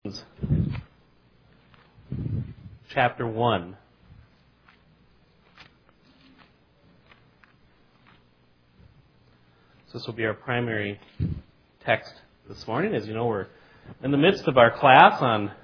Chapter 1. So this will be our primary text this morning. As you know, we're in the midst of our class on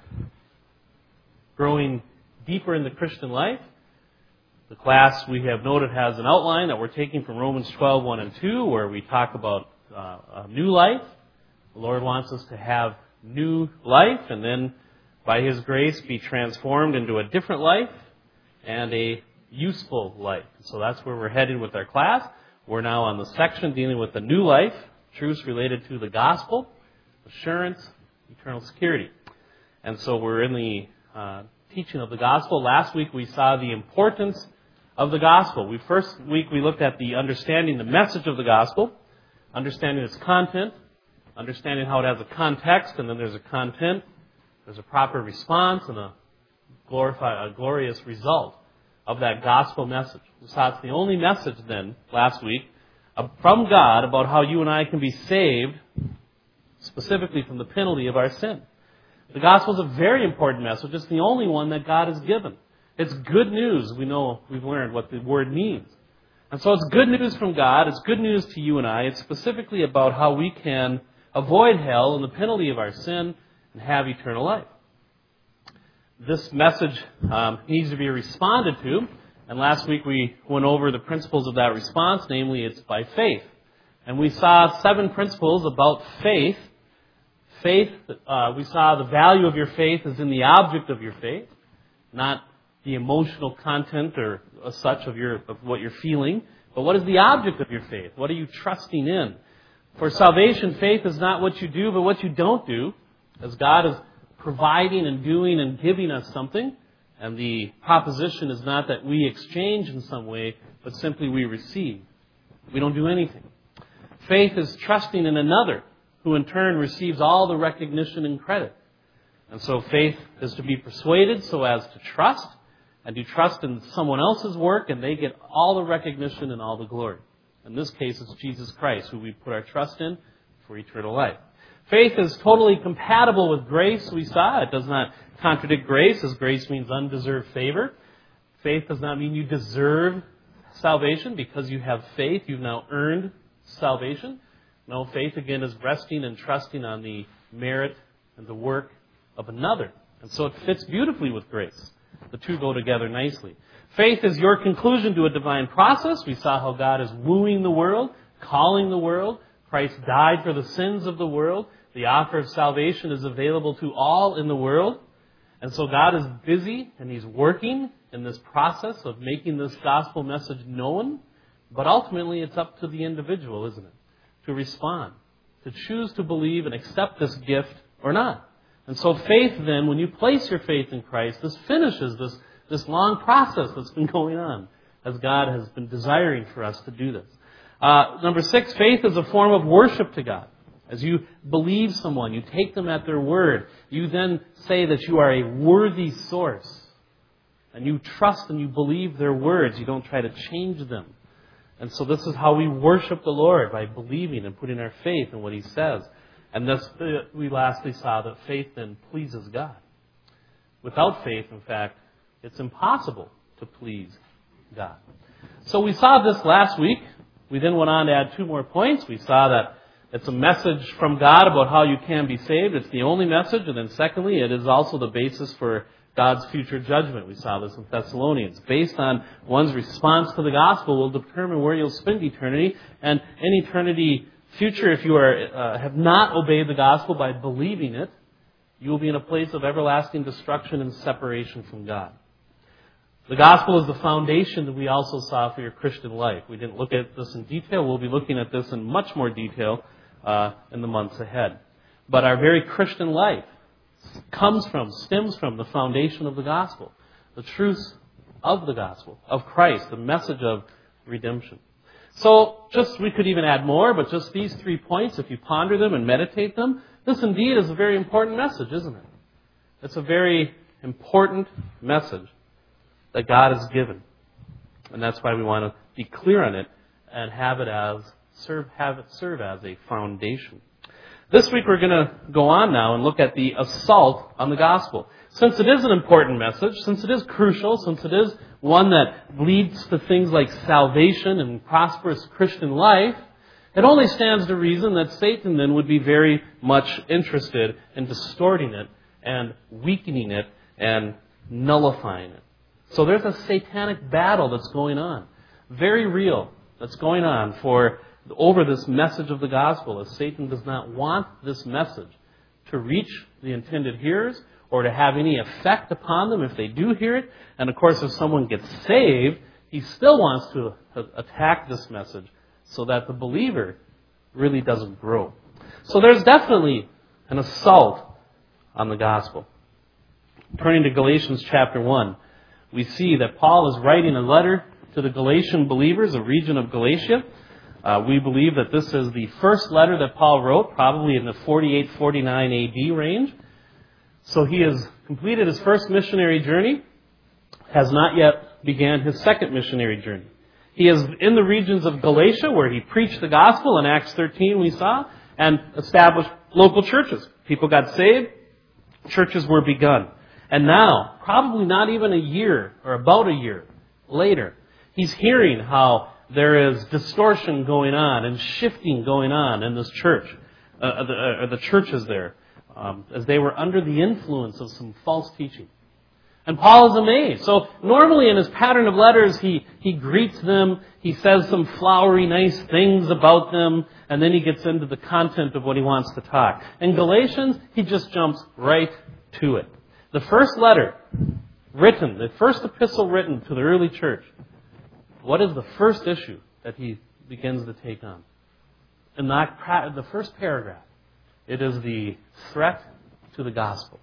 growing deeper in the Christian life. The class, we have noted, has an outline that we're taking from Romans 12, 1 and 2, where we talk about a new life. The Lord wants us to have new life, and then by His grace be transformed into a different life and a useful life. So that's where we're headed with our class. We're now on the section dealing with the new life, truths related to the gospel, assurance, eternal security. And so we're in the teaching of the gospel. Last week we saw the importance of the gospel. First week we looked at the understanding the message of the gospel, understanding its content, understanding how it has a context, and then there's a content. There's a proper response and a glorious result of that gospel message. We saw it's the only message then, last week, from God about how you and I can be saved, specifically from the penalty of our sin. The gospel is a very important message. It's the only one that God has given. It's good news. We know, we've learned what the word means. And so it's good news from God. It's good news to you and I. It's specifically about how we can avoid hell and the penalty of our sin and have eternal life. This message needs to be responded to, and last week we went over the principles of that response, namely it's by faith. And we saw 7 principles about faith. Faith, we saw the value of your faith is in the object of your faith, not the emotional content or such of what you're feeling, but what is the object of your faith? What are you trusting in? For salvation, faith is not what you do, but what you don't do. As God is providing and doing and giving us something, and the proposition is not that we exchange in some way, but simply we receive. We don't do anything. Faith is trusting in another, who in turn receives all the recognition and credit. And so faith is to be persuaded so as to trust, and to trust in someone else's work, and they get all the recognition and all the glory. In this case, it's Jesus Christ, who we put our trust in for eternal life. Faith is totally compatible with grace, we saw. It does not contradict grace, as grace means undeserved favor. Faith does not mean you deserve salvation because you have faith. You've now earned salvation. No, faith, again, is resting and trusting on the merit and the work of another. And so it fits beautifully with grace. The two go together nicely. Faith is your conclusion to a divine process. We saw how God is wooing the world, calling the world. Christ died for the sins of the world. The offer of salvation is available to all in the world. And so God is busy and He's working in this process of making this gospel message known. But ultimately it's up to the individual, isn't it? To respond, to choose to believe and accept this gift or not. And so faith then, when you place your faith in Christ, this finishes this long process that's been going on as God has been desiring for us to do this. Number 6, faith is a form of worship to God. As you believe someone, you take them at their word. You then say that you are a worthy source. And you trust and you believe their words. You don't try to change them. And so this is how we worship the Lord, by believing and putting our faith in what He says. And thus we lastly saw that faith then pleases God. Without faith, in fact, it's impossible to please God. So we saw this last week. We then went on to add 2 more points. We saw that it's a message from God about how you can be saved. It's the only message. And then secondly, it is also the basis for God's future judgment. We saw this in Thessalonians. Based on one's response to the gospel will determine where you'll spend eternity. And in eternity future, if you have not obeyed the gospel by believing it, you will be in a place of everlasting destruction and separation from God. The gospel is the foundation that we also saw for your Christian life. We didn't look at this in detail. We'll be looking at this in much more detail in the months ahead. But our very Christian life stems from the foundation of the gospel, the truths of the gospel, of Christ, the message of redemption. So we could even add more, but just these 3 points, if you ponder them and meditate them, this indeed is a very important message, isn't it? It's a very important message that God has given. And that's why we want to be clear on it and have it serve as a foundation. This week we're going to go on now and look at the assault on the gospel. Since it is an important message, since it is crucial, since it is one that leads to things like salvation and prosperous Christian life, it only stands to reason that Satan then would be very much interested in distorting it and weakening it and nullifying it. So there's a satanic battle that's going on, very real, that's going on over this message of the gospel, as Satan does not want this message to reach the intended hearers or to have any effect upon them if they do hear it. And of course, if someone gets saved, he still wants to attack this message so that the believer really doesn't grow. So there's definitely an assault on the gospel. Turning to Galatians chapter 1, we see that Paul is writing a letter to the Galatian believers, a region of Galatia. We believe that this is the first letter that Paul wrote, probably in the 48-49 AD range. So he has completed his first missionary journey, has not yet began his second missionary journey. He is in the regions of Galatia where he preached the gospel in Acts 13 we saw, and established local churches. People got saved, churches were begun. And now, probably not even a year or about a year later, he's hearing how there is distortion going on and shifting going on in this church, the churches there, as they were under the influence of some false teaching. And Paul is amazed. So normally in his pattern of letters, he greets them, he says some flowery, nice things about them, and then he gets into the content of what he wants to talk. In Galatians, he just jumps right to it. The first letter written, the first epistle written to the early church, what is the first issue that he begins to take on? In the first paragraph, it is the threat to the gospel.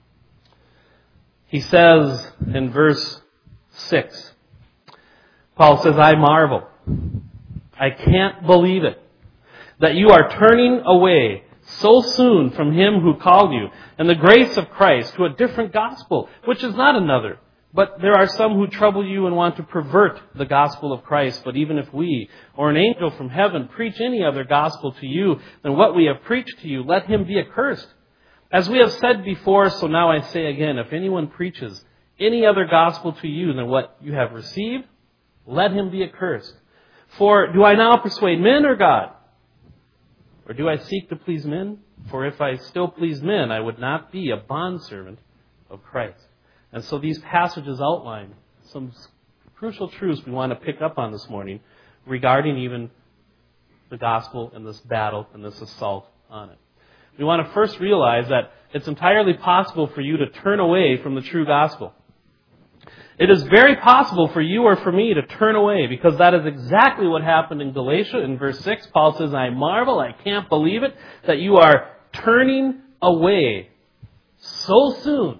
He says in verse 6, Paul says, I marvel, I can't believe it, that you are turning away so soon from him who called you and the grace of Christ to a different gospel, which is not another. But there are some who trouble you and want to pervert the gospel of Christ. But even if we or an angel from heaven preach any other gospel to you than what we have preached to you, let him be accursed. As we have said before, so now I say again, if anyone preaches any other gospel to you than what you have received, let him be accursed. For do I now persuade men or God? Or do I seek to please men? For if I still pleased men, I would not be a bondservant of Christ. And so these passages outline some crucial truths we want to pick up on this morning regarding even the gospel and this battle and this assault on it. We want to first realize that it's entirely possible for you to turn away from the true gospel. It is very possible for you or for me to turn away, because that is exactly what happened in Galatia. In verse 6, Paul says, I marvel, I can't believe it, that you are turning away so soon.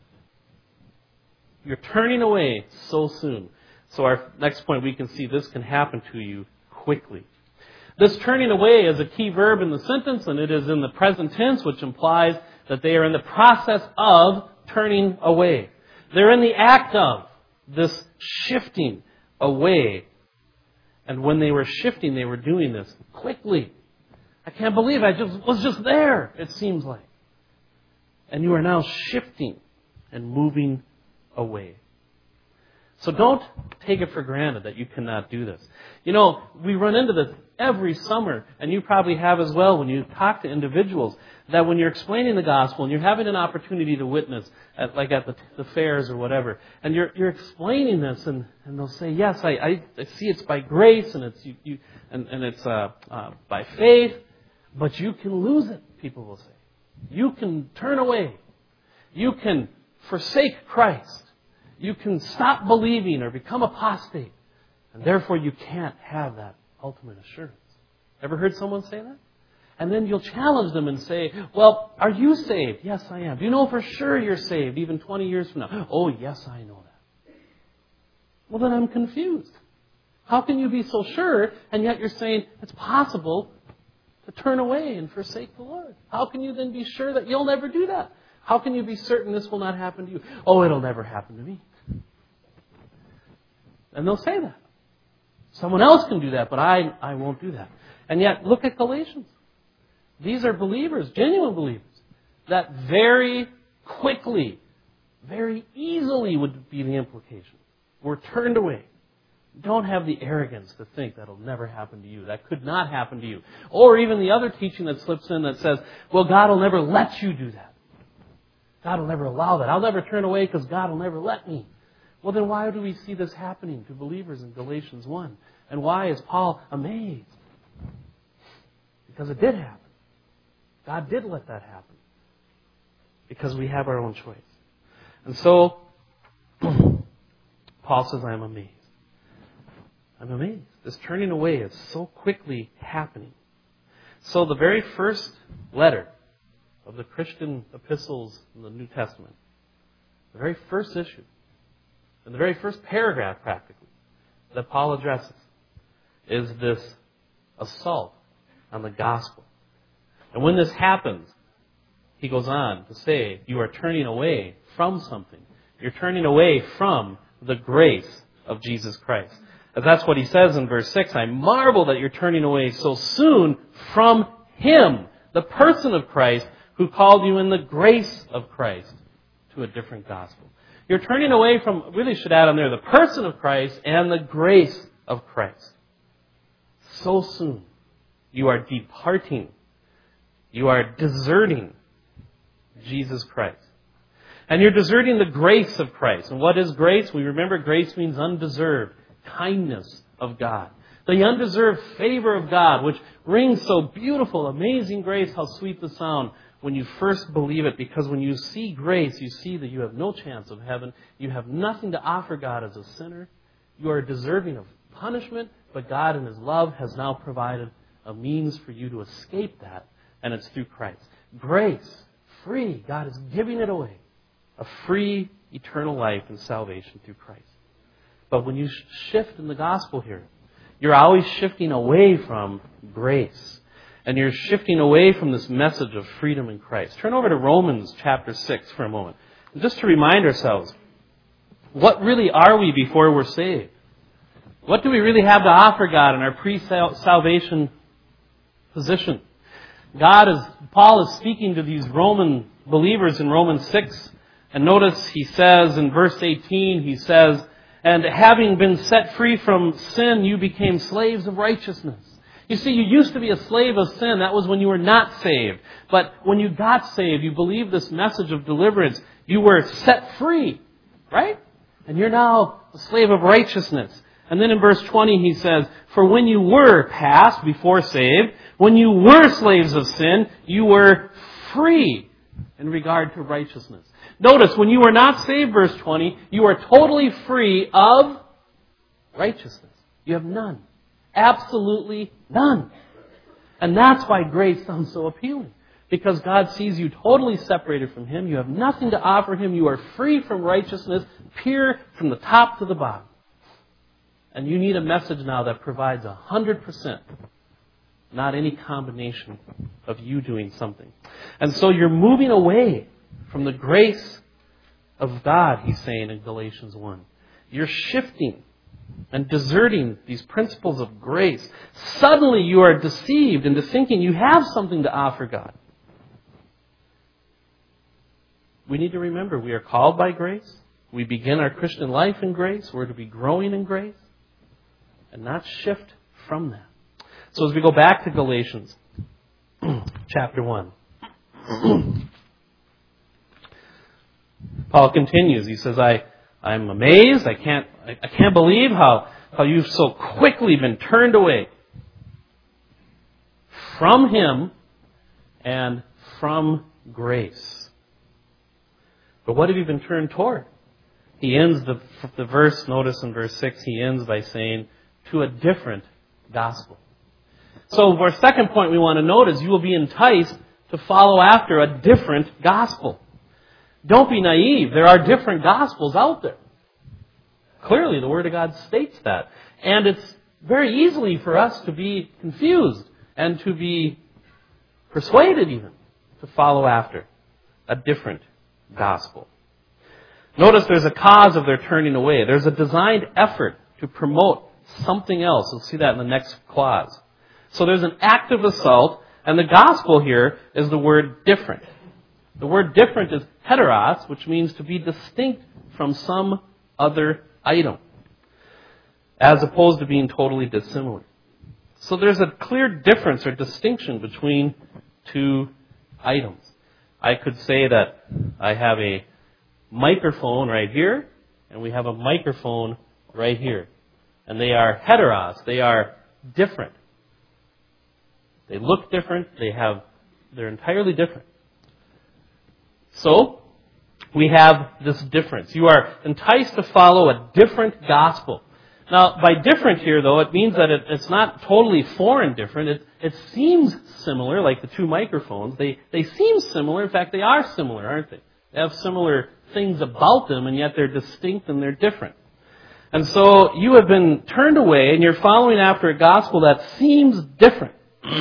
You're turning away so soon. So our next point, we can see this can happen to you quickly. This turning away is a key verb in the sentence, and it is in the present tense, which implies that they are in the process of turning away. They're in the act of this shifting away. And when they were shifting, they were doing this quickly. I can't believe I was just there, it seems like. And you are now shifting and moving away. So don't take it for granted that you cannot do this. You know, we run into this every summer, and you probably have as well when you talk to individuals, that when you're explaining the gospel and you're having an opportunity to witness, at the fairs or whatever, and you're explaining this, and they'll say, yes, I see it's by grace, and it's it's by faith, but you can lose it, people will say. You can turn away. You can forsake Christ. You can stop believing or become apostate. And therefore you can't have that ultimate assurance. Ever heard someone say that? And then you'll challenge them and say, well, are you saved? Yes, I am. Do you know for sure you're saved even 20 years from now? Oh, yes, I know that. Well, then I'm confused. How can you be so sure, and yet you're saying it's possible to turn away and forsake the Lord? How can you then be sure that you'll never do that? How can you be certain this will not happen to you? Oh, it'll never happen to me. And they'll say that. Someone else can do that, but I won't do that. And yet, look at Galatians. These are believers, genuine believers, that very quickly, very easily would be the implication. We're turned away. Don't have the arrogance to think that'll never happen to you. That could not happen to you. Or even the other teaching that slips in that says, well, God will never let you do that. God will never allow that. I'll never turn away because God will never let me. Well, then why do we see this happening to believers in Galatians 1? And why is Paul amazed? Because it did happen. God did let that happen. Because we have our own choice. And so, Paul says, I'm amazed. I'm amazed. This turning away is so quickly happening. So the very first letter of the Christian epistles in the New Testament, the very first issue, and the very first paragraph practically, that Paul addresses, is this assault on the gospel. And when this happens, he goes on to say, you are turning away from something. You're turning away from the grace of Jesus Christ. And that's what he says in verse 6. I marvel that you're turning away so soon from Him, the person of Christ, who called you in the grace of Christ to a different gospel. You're turning away from, really should add on there, the person of Christ and the grace of Christ. So soon. You are departing. You are deserting Jesus Christ. And you're deserting the grace of Christ. And what is grace? We remember grace means undeserved kindness of God. The undeserved favor of God, which rings so beautiful, amazing grace, how sweet the sound when you first believe it. Because when you see grace, you see that you have no chance of heaven. You have nothing to offer God as a sinner. You are deserving of punishment, but God in His love has now provided a means for you to escape that, and it's through Christ. Grace, free, God is giving it away. A free, eternal life and salvation through Christ. But when you shift in the gospel here, you're always shifting away from grace. And you're shifting away from this message of freedom in Christ. Turn over to Romans chapter 6 for a moment. And just to remind ourselves, what really are we before we're saved? What do we really have to offer God in our pre-salvation position? Paul is speaking to these Roman believers in Romans 6. And notice he says in verse 18, he says, and having been set free from sin, you became slaves of righteousness. You see, you used to be a slave of sin. That was when you were not saved. But when you got saved, you believed this message of deliverance. You were set free, right? And you're now a slave of righteousness. And then in verse 20 he says, for when you were past, before saved, when you were slaves of sin, you were free in regard to righteousness. Notice, when you were not saved, verse 20, you are totally free of righteousness. You have none. Absolutely none. And that's why grace sounds so appealing. Because God sees you totally separated from Him. You have nothing to offer Him. You are free from righteousness, pure from the top to the bottom. And you need a message now that provides 100%. Not any combination of you doing something. And so you're moving away from the grace of God, he's saying in Galatians 1. You're shifting and deserting these principles of grace. Suddenly you are deceived into thinking you have something to offer God. We need to remember we are called by grace. We begin our Christian life in grace. We're to be growing in grace and not shift from that. So as we go back to Galatians chapter 1, Paul continues. He says, I'm amazed. I can't believe how you've so quickly been turned away from Him and from grace. But what have you been turned toward? He ends the verse, notice in verse 6, he ends by saying, to a different gospel. So our second point we want to note is you will be enticed to follow after a different gospel. Don't be naive. There are different gospels out there. Clearly, the Word of God states that. And it's very easy for us to be confused and to be persuaded even to follow after a different gospel. Notice there's a cause of their turning away. There's a designed effort to promote something else. We'll see that in the next clause. So there's an active assault And the gospel here is the word different. The word different is heteros, which means to be distinct from some other item, as opposed to being totally dissimilar. So there's a clear difference or distinction between two items. I could say that I have a microphone right here, and we have a microphone right here. And they are heteros. They are different. They look different. They're entirely different. So, we have this difference. You are enticed to follow a different gospel. Now, by different here, though, it means that it's not totally foreign different. It seems similar, like the two microphones. They seem similar. In fact, they are similar, aren't they? They have similar things about them, and yet they're distinct and they're different. And so you have been turned away, and you're following after a gospel that seems different.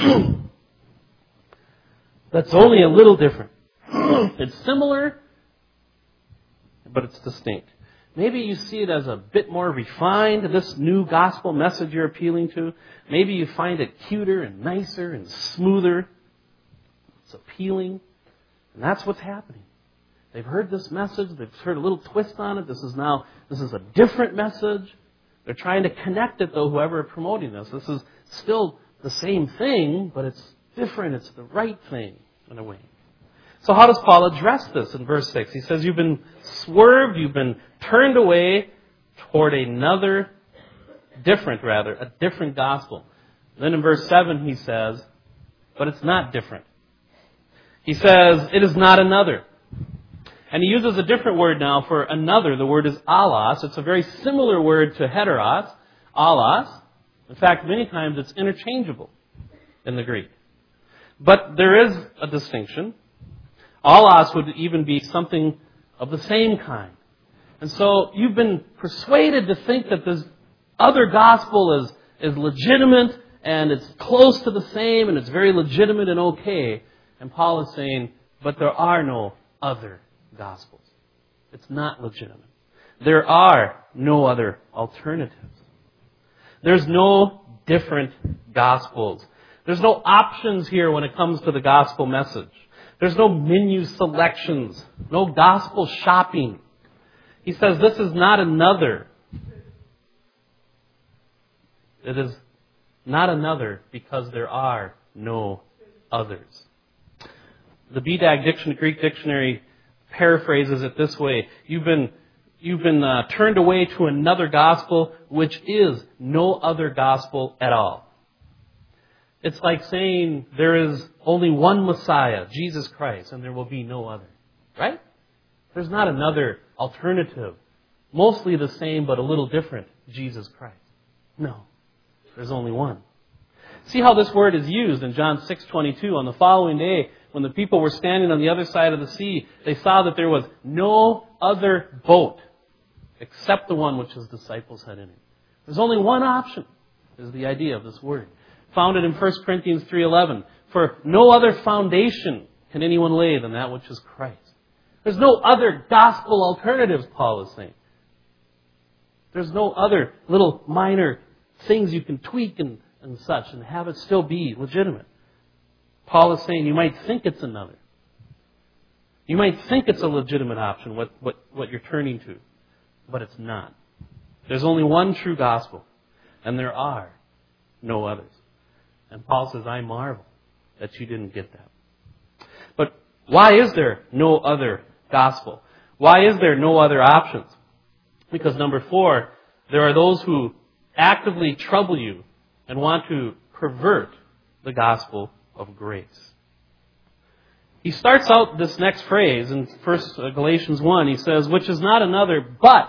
That's only a little different. It's similar, but it's distinct. Maybe you see it as a bit more refined, this new gospel message you're appealing to. Maybe you find it cuter and nicer and smoother. It's appealing. And that's what's happening. They've heard this message. They've heard a little twist on it. This is a different message. They're trying to connect it, though, whoever is promoting this. This is still the same thing, but it's different. It's the right thing, in a way. So how does Paul address this in verse 6? He says, you've been swerved, you've been turned away toward a different gospel. Then in verse 7 he says, but it's not different. He says, it is not another. And he uses a different word now for another. The word is allos. It's a very similar word to heteros, allos. In fact, many times it's interchangeable in the Greek. But there is a distinction. Allos would even be something of the same kind. And so you've been persuaded to think that this other gospel is legitimate and it's close to the same and it's very legitimate and okay. And Paul is saying, but there are no other gospels. It's not legitimate. There are no other alternatives. There's no different gospels. There's no options here when it comes to the gospel message. There's no menu selections, no gospel shopping. He says this is not another. It is not another because there are no others. The BDAG Greek Dictionary paraphrases it this way. You've been turned away to another gospel, which is no other gospel at all. It's like saying there is only one Messiah, Jesus Christ, and there will be no other. Right? There's not another alternative. Mostly the same, but a little different, Jesus Christ. No. There's only one. See how this word is used in John 6:22. On the following day, when the people were standing on the other side of the sea, they saw that there was no other boat except the one which his disciples had in it. There's only one option, is the idea of this word. Founded in 1 Corinthians 3:11. For no other foundation can anyone lay than that which is Christ. There's no other gospel alternatives, Paul is saying. There's no other little minor things you can tweak and such and have it still be legitimate. Paul is saying you might think it's another. You might think it's a legitimate option, what you're turning to. But it's not. There's only one true gospel. And there are no others. And Paul says, I marvel that you didn't get that. But why is there no other gospel? Why is there no other options? Because number 4, there are those who actively trouble you and want to pervert the gospel of grace. He starts out this next phrase in Galatians 1. He says, which is not another,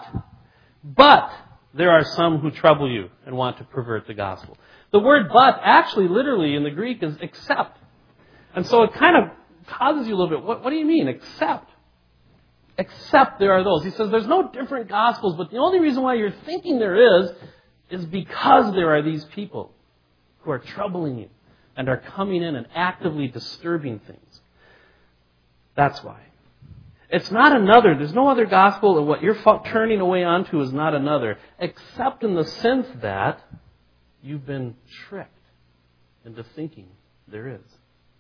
but there are some who trouble you and want to pervert the gospel. The word but actually literally in the Greek is except. And so it kind of causes you a little bit. What do you mean, except? Except there are those. He says there's no different gospels, but the only reason why you're thinking there is because there are these people who are troubling you and are coming in and actively disturbing things. That's why. It's not another. There's no other gospel, and what you're turning away onto is not another, except in the sense that you've been tricked into thinking there is.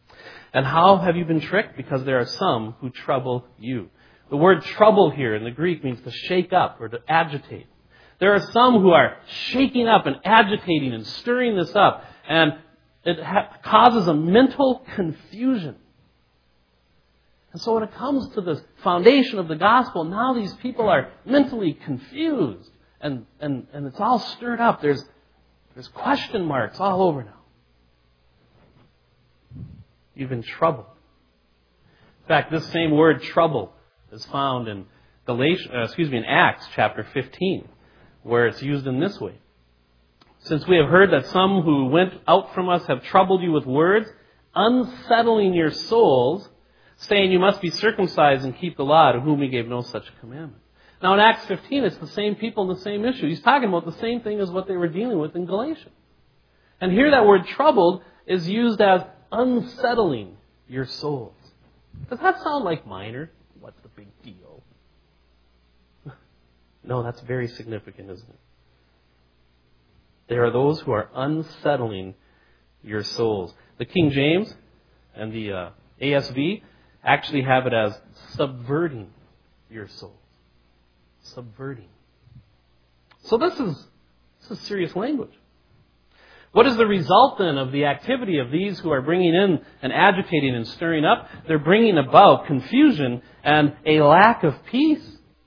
And how have you been tricked? Because there are some who trouble you. The word trouble here in the Greek means to shake up or to agitate. There are some who are shaking up and agitating and stirring this up, and it causes a mental confusion. And so when it comes to the foundation of the gospel, now these people are mentally confused, and it's all stirred up. There's question marks all over now. You've been troubled. In fact, this same word trouble is found in in Acts chapter 15, where it's used in this way. Since we have heard that some who went out from us have troubled you with words, unsettling your souls, saying you must be circumcised and keep the law, to whom he gave no such commandment. Now in Acts 15, it's the same people and the same issue. He's talking about the same thing as what they were dealing with in Galatia. And here that word troubled is used as unsettling your souls. Does that sound like minor? What's the big deal? No, that's very significant, isn't it? There are those who are unsettling your souls. The King James and the ASV actually have it as subverting your souls. Subverting. So this is serious language. What is the result then of the activity of these who are bringing in and agitating and stirring up? They're bringing about confusion and a lack of peace.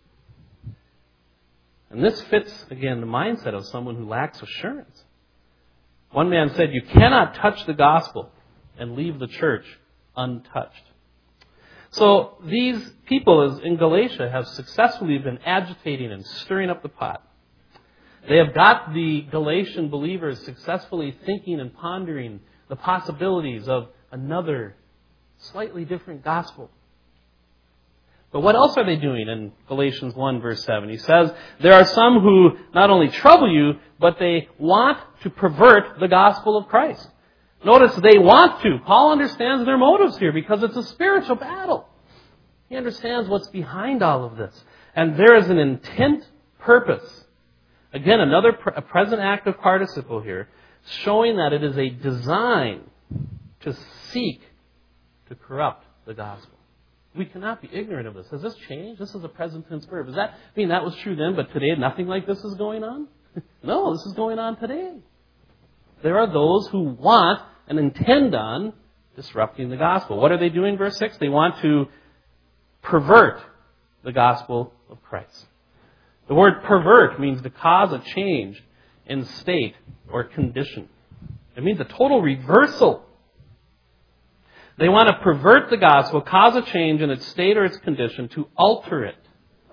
And this fits, again, the mindset of someone who lacks assurance. One man said, you cannot touch the gospel and leave the church untouched. So these people in Galatia have successfully been agitating and stirring up the pot. They have got the Galatian believers successfully thinking and pondering the possibilities of another slightly different gospel. But what else are they doing in Galatians 1 verse 7? He says, there are some who not only trouble you, but they want to pervert the gospel of Christ. Notice they want to. Paul understands their motives here because it's a spiritual battle. He understands what's behind all of this. And there is an intent purpose. Again, a present active participle here, showing that it is a design to seek to corrupt the gospel. We cannot be ignorant of this. Has this changed? This is a present tense verb. Does that mean that was true then, but today nothing like this is going on? No, this is going on today. There are those who want and intend on disrupting the gospel. What are they doing? Verse 6, they want to pervert the gospel of Christ. The word pervert means to cause a change in state or condition. It means a total reversal. They want to pervert the gospel, cause a change in its state or its condition, to alter it.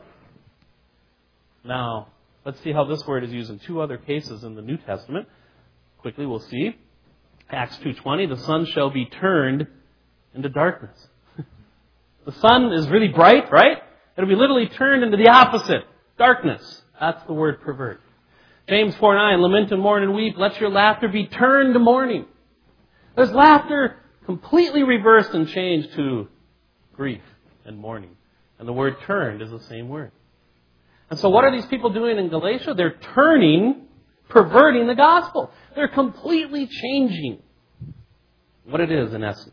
Now, let's see how this word is used in two other cases in the New Testament. Quickly, we'll see. Acts 2:20, the sun shall be turned into darkness. The sun is really bright, right? It'll be literally turned into the opposite. Darkness. That's the word pervert. James 4:9, lament and mourn and weep. Let your laughter be turned to mourning. There's laughter completely reversed and changed to grief and mourning. And the word turned is the same word. And so what are these people doing in Galatia? They're perverting the gospel. They're completely changing what it is in essence.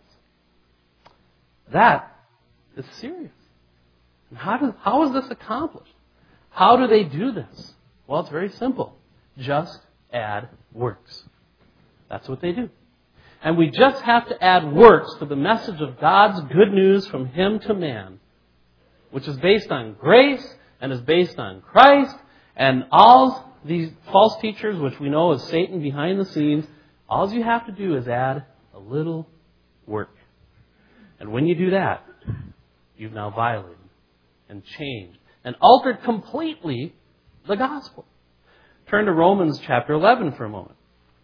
That is serious. And how is this accomplished? How do they do this? Well, it's very simple. Just add works. That's what they do. And we just have to add works to the message of God's good news from Him to man, which is based on grace and is based on Christ. And all these false teachers, which we know is Satan behind the scenes, all you have to do is add a little work. And when you do that, you've now violated and changed and altered completely the gospel. Turn to Romans chapter 11 for a moment.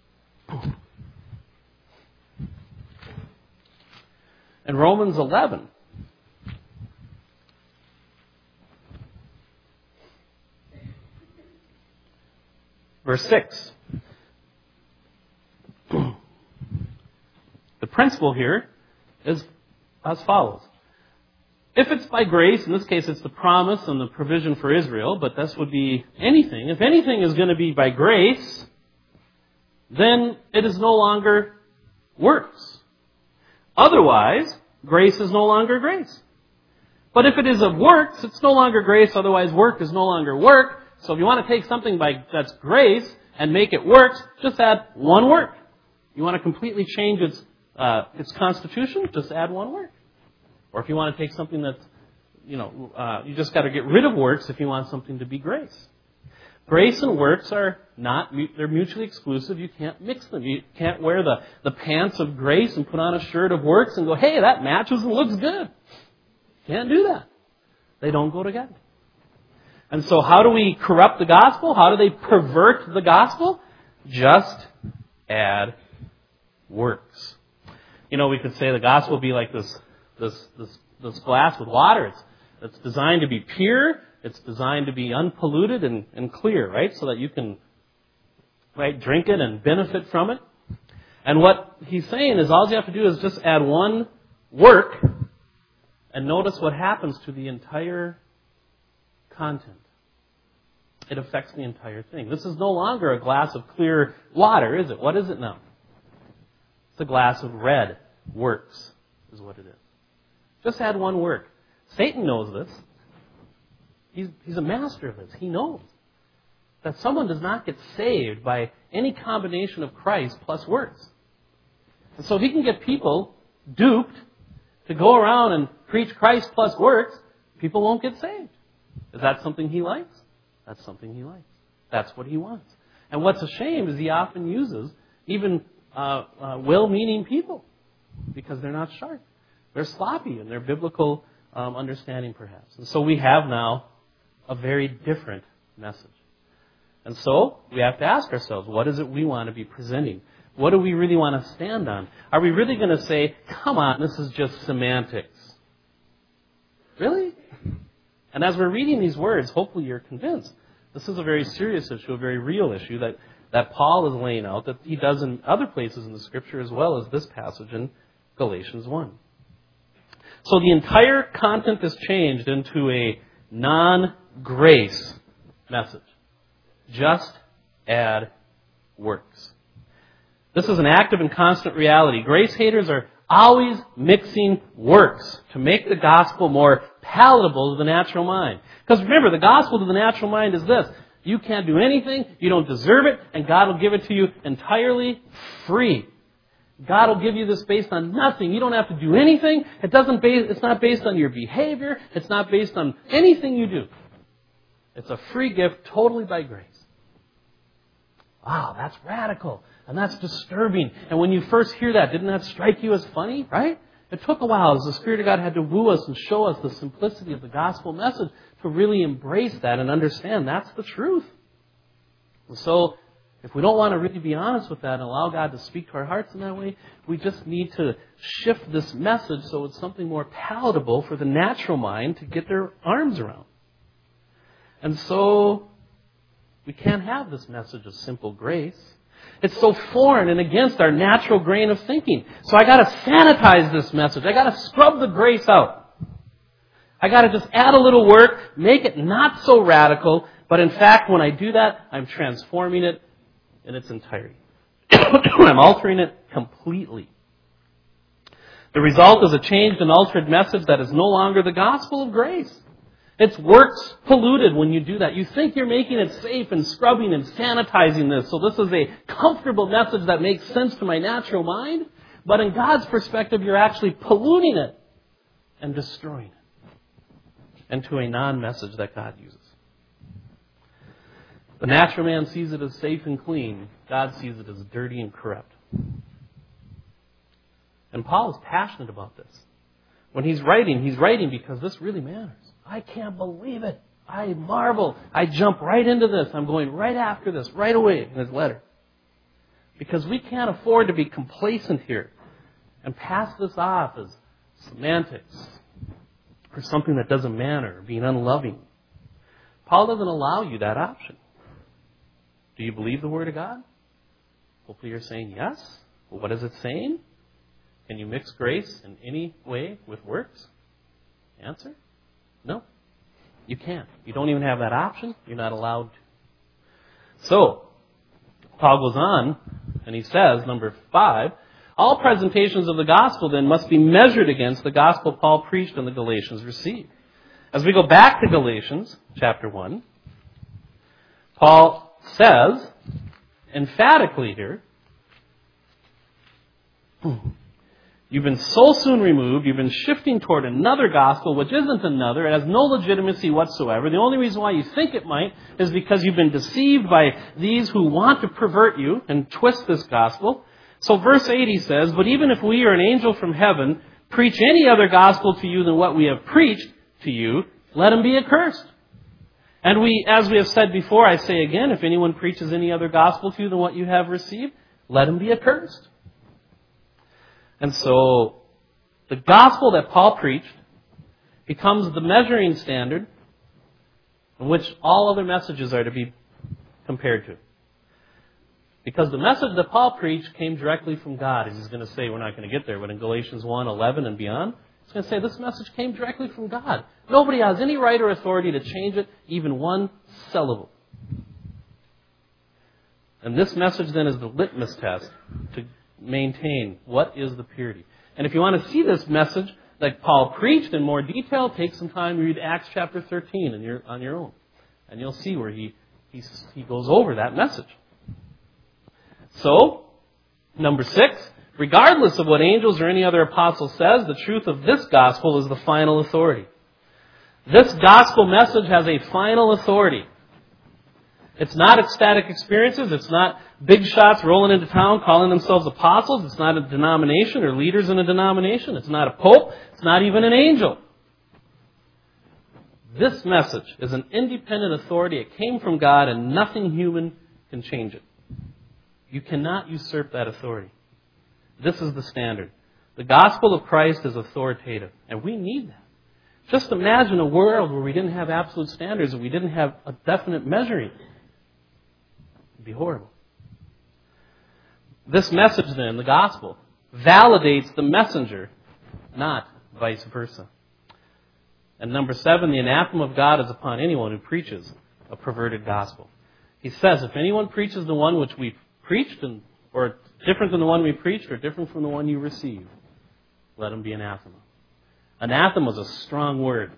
In Romans 11, verse 6, the principle here is as follows. If it's by grace, in this case it's the promise and the provision for Israel, but this would be anything. If anything is going to be by grace, then it is no longer works. Otherwise, grace is no longer grace. But if it is of works, it's no longer grace, otherwise work is no longer work. So if you want to take something that's grace and make it works, just add one work. You want to completely change its constitution, just add one work. Or if you want to take something that's, you just got to get rid of works if you want something to be grace. Grace and works are not, they're mutually exclusive. You can't mix them. You can't wear the pants of grace and put on a shirt of works and go, hey, that matches and looks good. Can't do that. They don't go together. And so how do we corrupt the gospel? How do they pervert the gospel? Just add works. We could say the gospel would be like this glass with water. It's designed to be pure. It's designed to be unpolluted and clear, right? So that you can, drink it and benefit from it. And what he's saying is all you have to do is just add one work and notice what happens to the entire content. It affects the entire thing. This is no longer a glass of clear water, is it? What is it now? It's a glass of red works, is what it is. Just add one work. Satan knows this. He's a master of this. He knows that someone does not get saved by any combination of Christ plus works. And so if he can get people duped to go around and preach Christ plus works, people won't get saved. Is that something he likes? That's something he likes. That's what he wants. And what's a shame is he often uses even well-meaning people because they're not sharp. They're sloppy in their biblical understanding, perhaps. And so we have now a very different message. And so we have to ask ourselves, what is it we want to be presenting? What do we really want to stand on? Are we really going to say, come on, this is just semantics? Really? And as we're reading these words, hopefully you're convinced. This is a very serious issue, a very real issue that Paul is laying out, that he does in other places in the Scripture as well as this passage in Galatians 1. So the entire content is changed into a non-grace message. Just add works. This is an active and constant reality. Grace haters are always mixing works to make the gospel more palatable to the natural mind. Because remember, the gospel to the natural mind is this. You can't do anything, you don't deserve it, and God will give it to you entirely free. God will give you this based on nothing. You don't have to do anything. It's not based on your behavior. It's not based on anything you do. It's a free gift totally by grace. Wow, that's radical. And that's disturbing. And when you first hear that, didn't that strike you as funny, right? It took a while as the Spirit of God had to woo us and show us the simplicity of the gospel message to really embrace that and understand that's the truth. And so, if we don't want to really be honest with that and allow God to speak to our hearts in that way, we just need to shift this message so it's something more palatable for the natural mind to get their arms around. And so, we can't have this message of simple grace. It's so foreign and against our natural grain of thinking. So I got to sanitize this message. I got to scrub the grace out. I got to just add a little work, make it not so radical, but in fact, when I do that, I'm transforming it in its entirety. I'm altering it completely. The result is a changed and altered message that is no longer the gospel of grace. It's works polluted when you do that. You think you're making it safe and scrubbing and sanitizing this. So this is a comfortable message that makes sense to my natural mind. But in God's perspective, you're actually polluting it and destroying it into a non-message that God uses. The natural man sees it as safe and clean. God sees it as dirty and corrupt. And Paul is passionate about this. When he's writing because this really matters. I can't believe it. I marvel. I jump right into this. I'm going right after this, right away in his letter. Because we can't afford to be complacent here and pass this off as semantics or something that doesn't matter, or being unloving. Paul doesn't allow you that option. Do you believe the Word of God? Hopefully you're saying yes. Well, what is it saying? Can you mix grace in any way with works? Answer? No. You can't. You don't even have that option. You're not allowed to. So, Paul goes on, and he says, number 5, All presentations of the gospel then must be measured against the gospel Paul preached and the Galatians received. As we go back to Galatians chapter 1, Paul says emphatically here, you've been so soon removed, you've been shifting toward another gospel which isn't another, it has no legitimacy whatsoever. The only reason why you think it might is because you've been deceived by these who want to pervert you and twist this gospel. So verse 80 says, but even if we or an angel from heaven preach any other gospel to you than what we have preached to you, let him be accursed. And as we have said before, I say again, if anyone preaches any other gospel to you than what you have received, let him be accursed. And so, the gospel that Paul preached becomes the measuring standard in which all other messages are to be compared to. Because the message that Paul preached came directly from God. As he's going to say, we're not going to get there, but in Galatians 1:11 and beyond, he's going to say this message came directly from God. Nobody has any right or authority to change it, even one syllable. And this message then is the litmus test to maintain what is the purity. And if you want to see this message that Paul preached in more detail, take some time to read Acts chapter 13 on your own. And you'll see where he goes over that message. So, number 6, regardless of what angels or any other apostle says, the truth of this gospel is the final authority. This gospel message has a final authority. It's not ecstatic experiences. It's not big shots rolling into town calling themselves apostles. It's not a denomination or leaders in a denomination. It's not a pope. It's not even an angel. This message is an independent authority. It came from God and nothing human can change it. You cannot usurp that authority. This is the standard. The gospel of Christ is authoritative, and we need that. Just imagine a world where we didn't have absolute standards and we didn't have a definite measuring. It'd be horrible. This message then, the gospel, validates the messenger, not vice versa. And number 7, the anathema of God is upon anyone who preaches a perverted gospel. He says, if anyone preaches the one which we preached, or different than the one we preached, or different from the one you received, let him be anathema. Anathema is a strong word.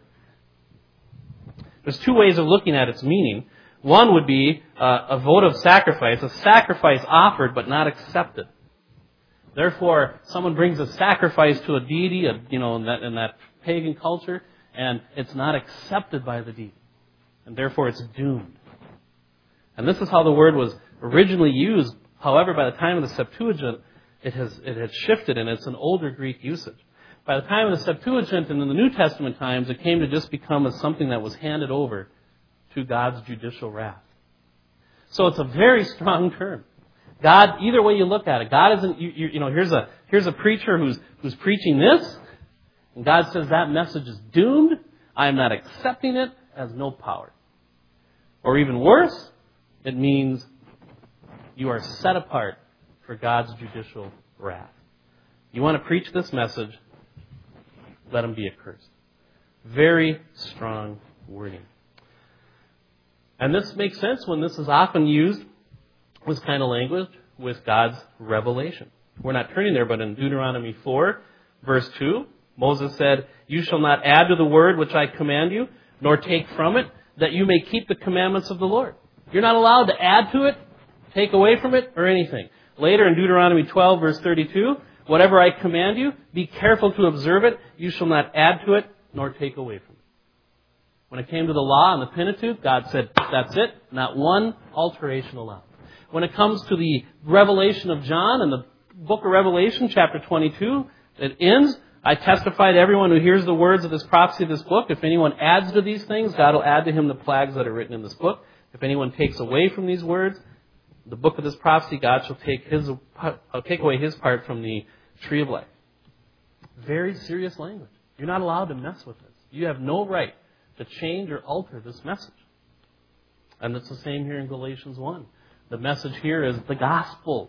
There's 2 ways of looking at its meaning. One would be a vote of sacrifice, a sacrifice offered but not accepted. Therefore, someone brings a sacrifice to a deity, in that pagan culture, and it's not accepted by the deity. And therefore, it's doomed. And this is how the word was originally used. However, by the time of the Septuagint, it had shifted, and it's an older Greek usage. By the time of the Septuagint and in the New Testament times, it came to just become as something that was handed over to God's judicial wrath. So it's a very strong term. God, either way you look at it, God isn't, here's a preacher who's preaching this, and God says that message is doomed. I am not accepting it, it has no power. Or even worse, it means you are set apart for God's judicial wrath. You want to preach this message, let him be accursed. Very strong wording. And this makes sense when this is often used, this kind of language, with God's revelation. We're not turning there, but in Deuteronomy 4, verse 2, Moses said, you shall not add to the word which I command you, nor take from it, that you may keep the commandments of the Lord. You're not allowed to add to it, take away from it, or anything. Later in Deuteronomy 12, verse 32, whatever I command you, be careful to observe it. You shall not add to it, nor take away from it. When it came to the law and the Pentateuch, God said, that's it, not one alteration allowed. When it comes to the revelation of John in the book of Revelation, chapter 22, it ends, I testify to everyone who hears the words of this prophecy of this book. If anyone adds to these things, God will add to him the plagues that are written in this book. If anyone takes away from these words, the book of this prophecy, God shall take away his part from the tree of life. Very serious language. You're not allowed to mess with this. You have no right to change or alter this message. And it's the same here in Galatians 1. The message here is the gospel.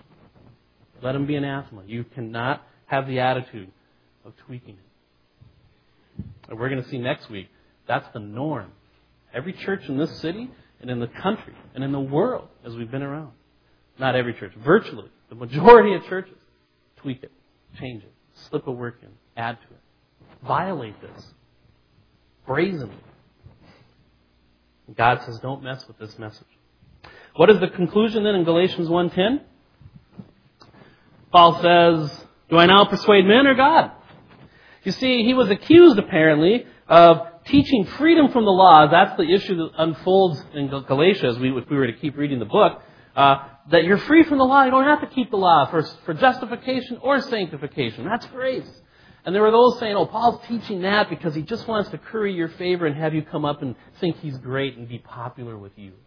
Let him be anathema. You cannot have the attitude of tweaking it. And we're going to see next week, that's the norm. Every church in this city and in the country and in the world as we've been around. Not every church. Virtually, the majority of churches tweak it, change it, slip a work in, add to it. Violate this brazenly. God says, don't mess with this message. What is the conclusion then in Galatians 1:10? Paul says, do I now persuade men or God? You see, he was accused apparently of teaching freedom from the law. That's the issue that unfolds in Galatia if we were to keep reading the book. That you're free from the law. You don't have to keep the law for justification or sanctification. That's grace. And there were those saying, oh, Paul's teaching that because he just wants to curry your favor and have you come up and think he's great and be popular with you.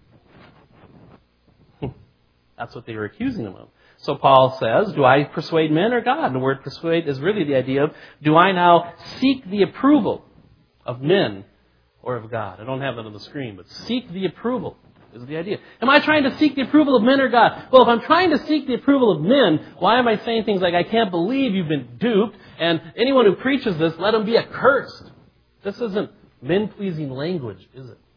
That's what they were accusing him of. So Paul says, do I persuade men or God? And the word persuade is really the idea of, do I now seek the approval of men or of God? I don't have that on the screen, but seek the approval is the idea. Am I trying to seek the approval of men or God? Well, if I'm trying to seek the approval of men, why am I saying things like, I can't believe you've been duped, and anyone who preaches this, let him be accursed? This isn't men-pleasing language, is it?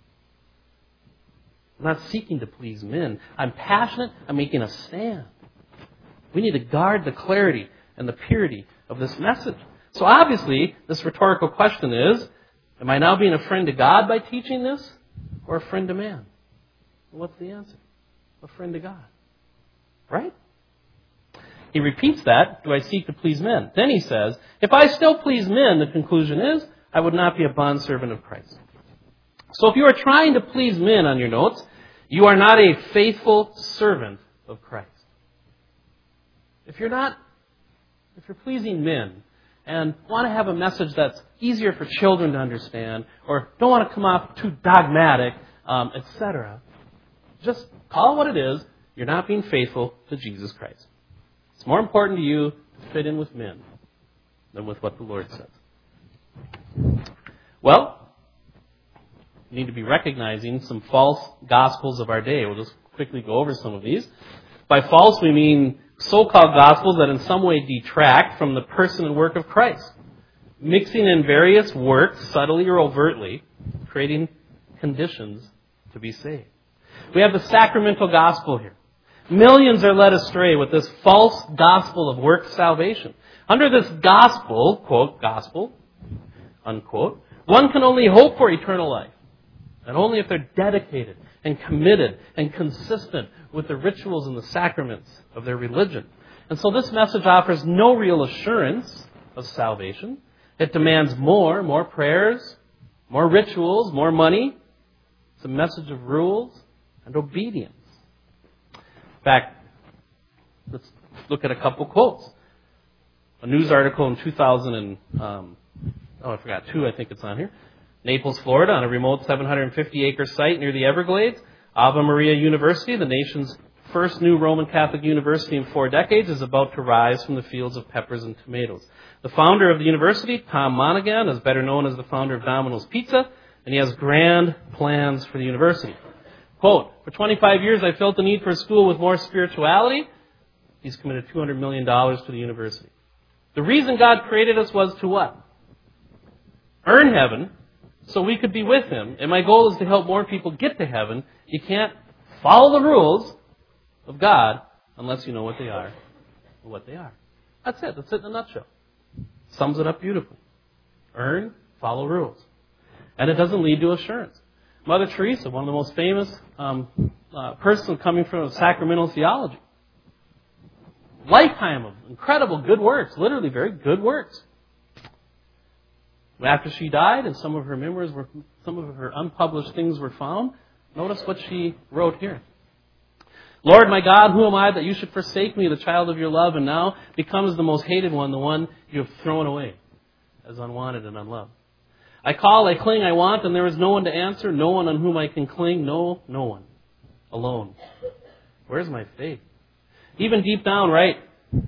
I'm not seeking to please men. I'm passionate. I'm making a stand. We need to guard the clarity and the purity of this message. So obviously, this rhetorical question is, am I now being a friend to God by teaching this, or a friend to man? Well, what's the answer? A friend to God. Right? He repeats that, do I seek to please men? Then he says, if I still please men, the conclusion is, I would not be a bondservant of Christ. So if you are trying to please men on your notes, you are not a faithful servant of Christ. If you're pleasing men and want to have a message that's easier for children to understand, or don't want to come off too dogmatic, etc., just call it what it is. You're not being faithful to Jesus Christ. It's more important to you to fit in with men than with what the Lord says. Well, we need to be recognizing some false gospels of our day. We'll just quickly go over some of these. By false, we mean so-called gospels that in some way detract from the person and work of Christ, mixing in various works, subtly or overtly, creating conditions to be saved. We have the sacramental gospel here. Millions are led astray with this false gospel of works salvation. Under this gospel, quote, gospel, unquote, one can only hope for eternal life. And only if they're dedicated and committed and consistent with the rituals and the sacraments of their religion. And so this message offers no real assurance of salvation. It demands more prayers, more rituals, more money. It's a message of rules and obedience. In fact, let's look at a couple quotes. A news article in 2000 I think it's on here. Naples, Florida, on a remote 750-acre site near the Everglades, Ave Maria University, the nation's first new Roman Catholic university in 4 decades, is about to rise from the fields of peppers and tomatoes. The founder of the university, Tom Monaghan, is better known as the founder of Domino's Pizza, and he has grand plans for the university. Quote, for 25 years I felt the need for a school with more spirituality. He's committed $200 million to the university. The reason God created us was to what? Earn heaven, so we could be with Him. And my goal is to help more people get to heaven. You can't follow the rules of God unless you know what they are or what they are. That's it. That's it in a nutshell. Sums it up beautifully. Earn, follow rules. And it doesn't lead to assurance. Mother Teresa, one of the most famous person coming from sacramental theology. Lifetime of incredible good works, literally very good works. After she died and some of her memoirs some of her unpublished things were found, notice what she wrote here. Lord, my God, who am I that you should forsake me, the child of your love, and now becomes the most hated one, the one you have thrown away as unwanted and unloved. I call, I cling, I want, and there is no one to answer, no one on whom I can cling, no one. Alone. Where's my faith? Even deep down right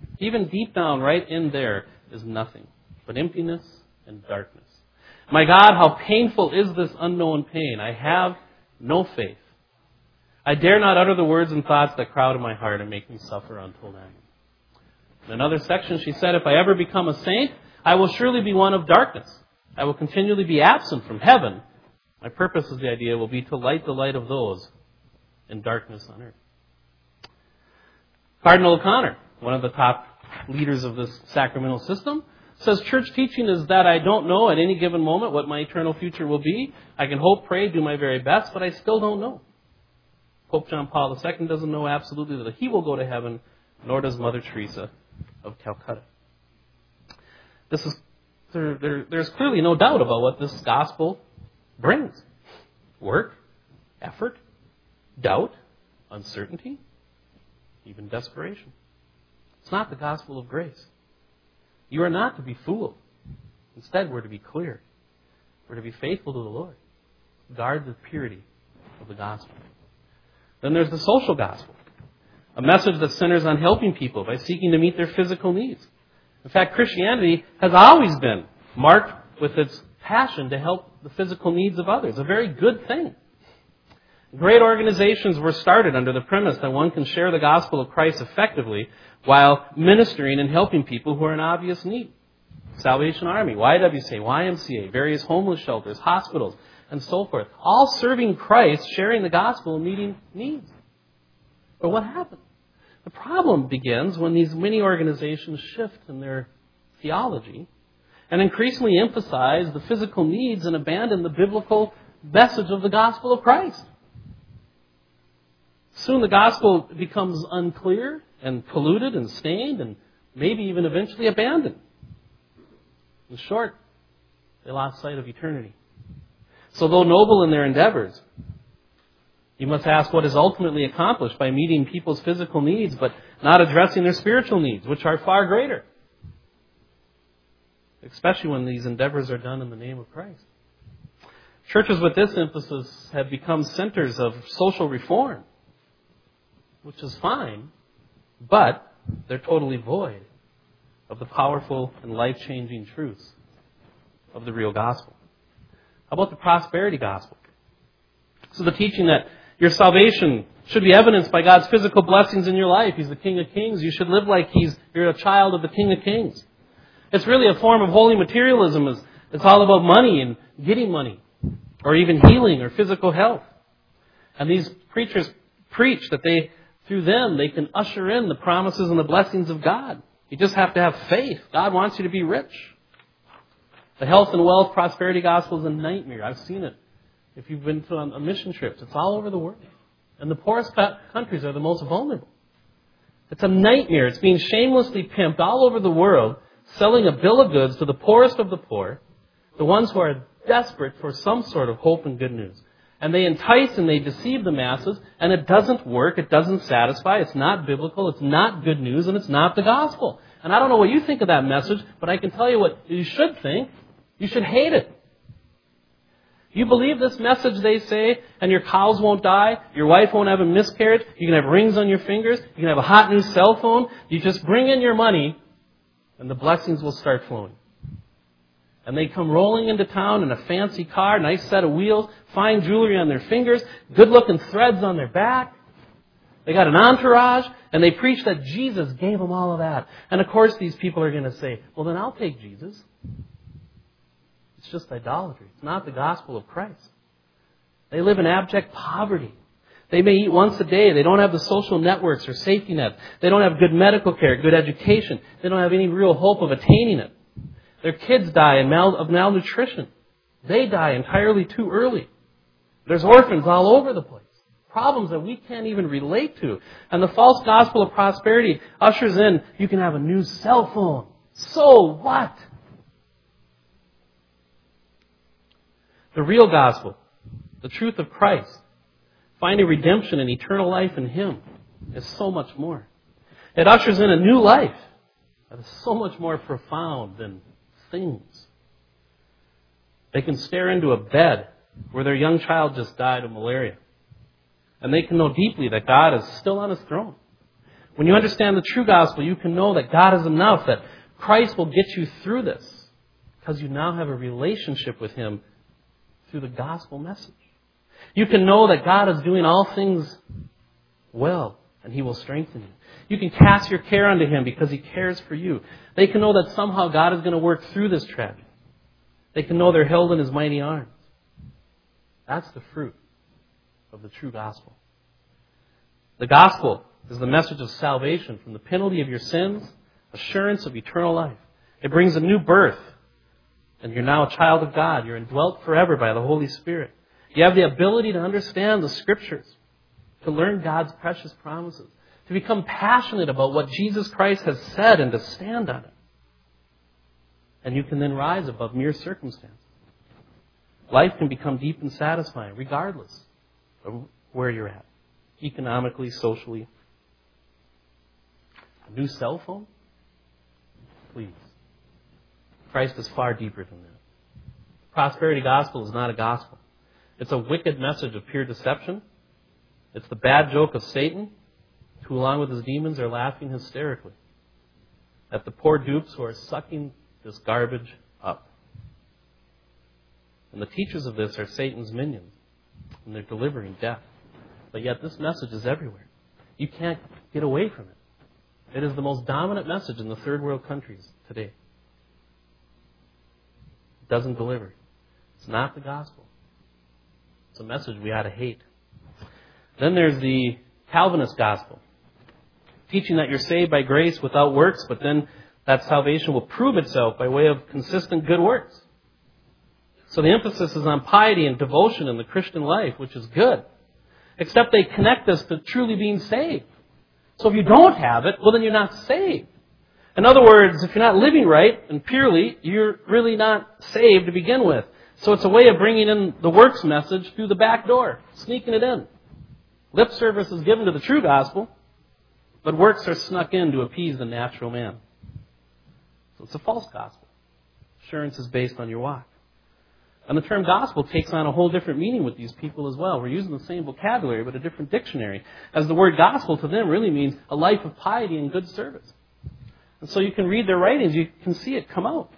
in there is nothing but emptiness and darkness. My God, how painful is this unknown pain. I have no faith. I dare not utter the words and thoughts that crowd in my heart and make me suffer until then. In another section, she said, if I ever become a saint, I will surely be one of darkness. I will continually be absent from heaven. My purpose, is the idea, will be to light the light of those in darkness on earth. Cardinal O'Connor, one of the top leaders of this sacramental system, says church teaching is that I don't know at any given moment what my eternal future will be. I can hope, pray, do my very best, but I still don't know. Pope John Paul II doesn't know absolutely that he will go to heaven, nor does Mother Teresa of Calcutta. There's clearly no doubt about what this gospel brings. Work, effort, doubt, uncertainty, even desperation. It's not the gospel of grace. You are not to be fooled. Instead, we're to be clear. We're to be faithful to the Lord. Guard the purity of the gospel. Then there's the social gospel, a message that centers on helping people by seeking to meet their physical needs. In fact, Christianity has always been marked with its passion to help the physical needs of others, a very good thing. Great organizations were started under the premise that one can share the gospel of Christ effectively while ministering and helping people who are in obvious need. Salvation Army, YWCA, YMCA, various homeless shelters, hospitals, and so forth. All serving Christ, sharing the gospel, and meeting needs. But what happened? The problem begins when these many organizations shift in their theology and increasingly emphasize the physical needs and abandon the biblical message of the gospel of Christ. Soon the gospel becomes unclear and polluted and stained and maybe even eventually abandoned. In short, they lost sight of eternity. So though noble in their endeavors, you must ask what is ultimately accomplished by meeting people's physical needs but not addressing their spiritual needs, which are far greater. Especially when these endeavors are done in the name of Christ. Churches with this emphasis have become centers of social reform, which is fine, but they're totally void of the powerful and life-changing truths of the real gospel. How about the prosperity gospel? So the teaching that your salvation should be evidenced by God's physical blessings in your life. He's the King of Kings. You should live like you're a child of the King of Kings. It's really a form of holy materialism. It's all about money and getting money, or even healing or physical health. And these preachers preach that through them, they can usher in the promises and the blessings of God. You just have to have faith. God wants you to be rich. The health and wealth prosperity gospel is a nightmare. I've seen it. If you've been on mission trips, it's all over the world. And the poorest countries are the most vulnerable. It's a nightmare. It's being shamelessly pimped all over the world, selling a bill of goods to the poorest of the poor, the ones who are desperate for some sort of hope and good news. And they entice and they deceive the masses, and it doesn't work, it doesn't satisfy, it's not biblical, it's not good news, and it's not the gospel. And I don't know what you think of that message, but I can tell you what you should think. You should hate it. You believe this message, they say, and your cows won't die, your wife won't have a miscarriage, you can have rings on your fingers, you can have a hot new cell phone, you just bring in your money, and the blessings will start flowing. And they come rolling into town in a fancy car, nice set of wheels, fine jewelry on their fingers, good-looking threads on their back. They got an entourage, and they preach that Jesus gave them all of that. And of course these people are going to say, well then I'll take Jesus. It's just idolatry. It's not the gospel of Christ. They live in abject poverty. They may eat once a day. They don't have the social networks or safety net. They don't have good medical care, good education. They don't have any real hope of attaining it. Their kids die of malnutrition. They die entirely too early. There's orphans all over the place. Problems that we can't even relate to. And the false gospel of prosperity ushers in, you can have a new cell phone. So what? The real gospel, the truth of Christ, finding redemption and eternal life in Him, is so much more. It ushers in a new life that is so much more profound than things. They can stare into a bed where their young child just died of malaria. And they can know deeply that God is still on His throne. When you understand the true gospel, you can know that God is enough, that Christ will get you through this, because you now have a relationship with Him through the gospel message. You can know that God is doing all things well, and He will strengthen you. You can cast your care unto Him because He cares for you. They can know that somehow God is going to work through this tragedy. They can know they're held in His mighty arms. That's the fruit of the true gospel. The gospel is the message of salvation from the penalty of your sins, assurance of eternal life. It brings a new birth. And you're now a child of God. You're indwelt forever by the Holy Spirit. You have the ability to understand the Scriptures, to learn God's precious promises, to become passionate about what Jesus Christ has said and to stand on it. And you can then rise above mere circumstances. Life can become deep and satisfying regardless of where you're at, economically, socially. A new cell phone? Please. Christ is far deeper than that. The prosperity gospel is not a gospel. It's a wicked message of pure deception. It's the bad joke of Satan, who along with his demons are laughing hysterically at the poor dupes who are sucking this garbage up. And the teachers of this are Satan's minions, and they're delivering death. But yet this message is everywhere. You can't get away from it. It is the most dominant message in the third world countries today. It doesn't deliver. It's not the gospel. It's a message we ought to hate. Then there's the Calvinist gospel, teaching that you're saved by grace without works, but then that salvation will prove itself by way of consistent good works. So the emphasis is on piety and devotion in the Christian life, which is good. Except they connect us to truly being saved. So if you don't have it, well then you're not saved. In other words, if you're not living right and purely, you're really not saved to begin with. So it's a way of bringing in the works message through the back door, sneaking it in. Lip service is given to the true gospel, but works are snuck in to appease the natural man. So it's a false gospel. Assurance is based on your walk. And the term gospel takes on a whole different meaning with these people as well. We're using the same vocabulary, but a different dictionary. As the word gospel to them really means a life of piety and good service. And so you can read their writings, you can see it come out.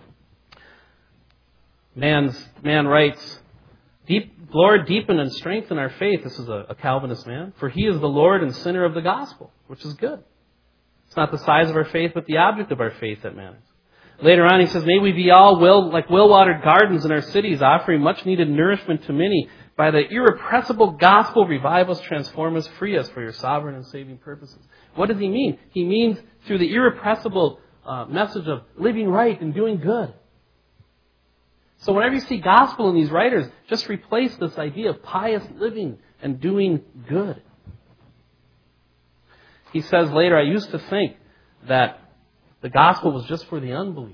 Man writes, Lord, deepen and strengthen our faith. This is a Calvinist man. For he is the Lord and center of the gospel, which is good. It's not the size of our faith, but the object of our faith that matters. Later on, he says, may we be all like well-watered gardens in our cities, offering much-needed nourishment to many. By the irrepressible gospel, revive us, transform us, free us for your sovereign and saving purposes. What does he mean? He means through the irrepressible message of living right and doing good. So whenever you see gospel in these writers, just replace this idea of pious living and doing good. He says later, I used to think that the gospel was just for the unbeliever.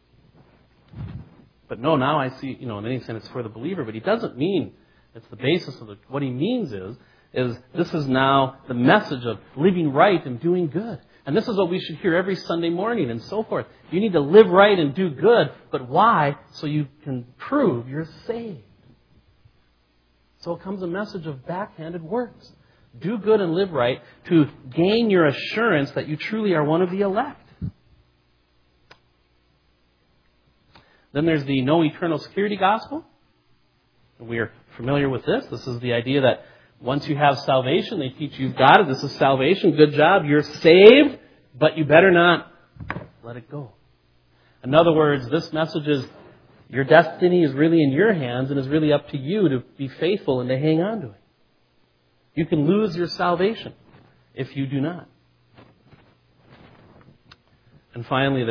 But no, now I see, and then he's saying it's for the believer, but he doesn't mean it's the basis of what he means is this is now the message of living right and doing good. And this is what we should hear every Sunday morning and so forth. You need to live right and do good, but why? So you can prove you're saved. So it comes a message of backhanded works. Do good and live right to gain your assurance that you truly are one of the elect. Then there's the no eternal security gospel. We are familiar with this. This is the idea that once you have salvation, they teach you've got it. This is salvation. Good job. You're saved, but you better not let it go. In other words, this message is your destiny is really in your hands and is really up to you to be faithful and to hang on to it. You can lose your salvation if you do not. And finally,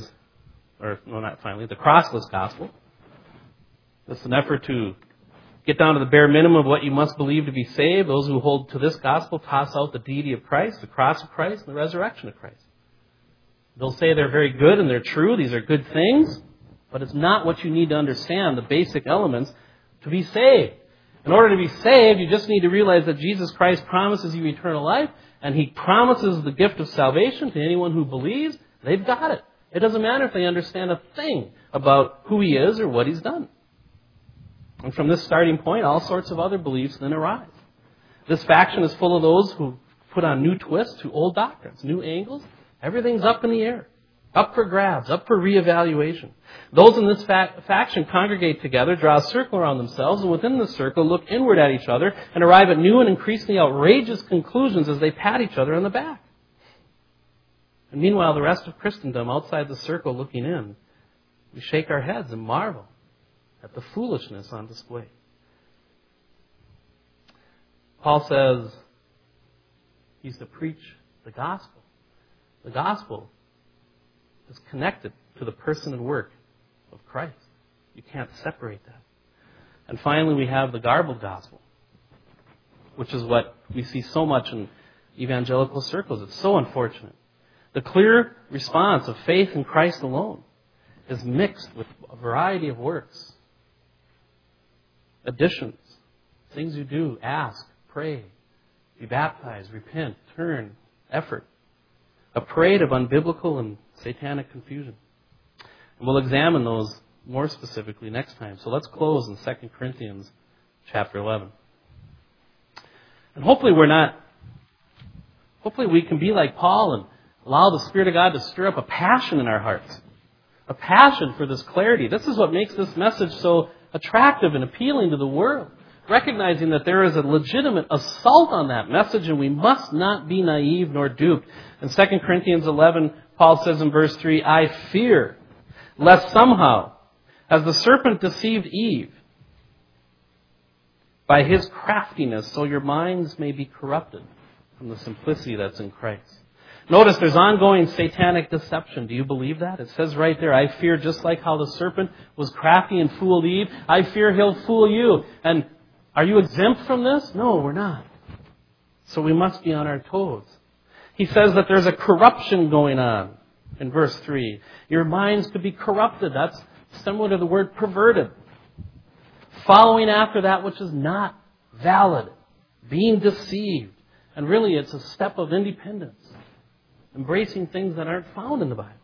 the crossless gospel. It's an effort to get down to the bare minimum of what you must believe to be saved. Those who hold to this gospel toss out the deity of Christ, the cross of Christ, and the resurrection of Christ. They'll say they're very good and they're true. These are good things, but it's not what you need to understand, the basic elements, to be saved. In order to be saved, you just need to realize that Jesus Christ promises you eternal life, and He promises the gift of salvation to anyone who believes. They've got it. It doesn't matter if they understand a thing about who He is or what He's done. And from this starting point, all sorts of other beliefs then arise. This faction is full of those who put on new twists to old doctrines, new angles. Everything's up in the air, up for grabs, up for reevaluation. Those in this faction congregate together, draw a circle around themselves, and within the circle look inward at each other and arrive at new and increasingly outrageous conclusions as they pat each other on the back. And meanwhile, the rest of Christendom outside the circle looking in, we shake our heads and marvel at the foolishness on display. Paul says he's to preach the gospel. The gospel is connected to the person and work of Christ. You can't separate that. And finally, we have the garbled gospel, which is what we see so much in evangelical circles. It's so unfortunate. The clear response of faith in Christ alone is mixed with a variety of works, additions, things you do, ask, pray, be baptized, repent, turn, effort, a parade of unbiblical and satanic confusion. And we'll examine those more specifically next time. So let's close in 2 Corinthians chapter 11. And hopefully we can be like Paul and allow the Spirit of God to stir up a passion in our hearts. A passion for this clarity. This is what makes this message so attractive and appealing to the world. Recognizing that there is a legitimate assault on that message and we must not be naive nor duped. In 2 Corinthians 11, Paul says in verse 3, I fear lest somehow, as the serpent deceived Eve by his craftiness, so your minds may be corrupted from the simplicity that's in Christ. Notice there's ongoing satanic deception. Do you believe that? It says right there, I fear just like how the serpent was crafty and fooled Eve, I fear he'll fool you. And are you exempt from this? No, we're not. So we must be on our toes. He says that there's a corruption going on in verse 3. Your minds could be corrupted. That's similar to the word perverted. Following after that which is not valid. Being deceived. And really it's a step of independence. Embracing things that aren't found in the Bible.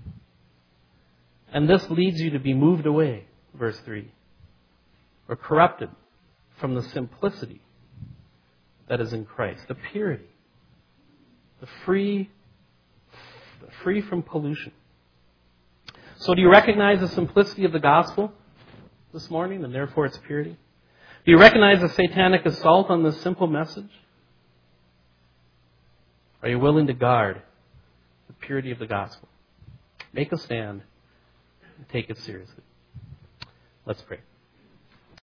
And this leads you to be moved away, verse 3. Or corrupted from the simplicity that is in Christ. The purity. The free from pollution. So do you recognize the simplicity of the gospel this morning and therefore its purity? Do you recognize the satanic assault on this simple message? Are you willing to guard the purity of the gospel? Make a stand and take it seriously. Let's pray.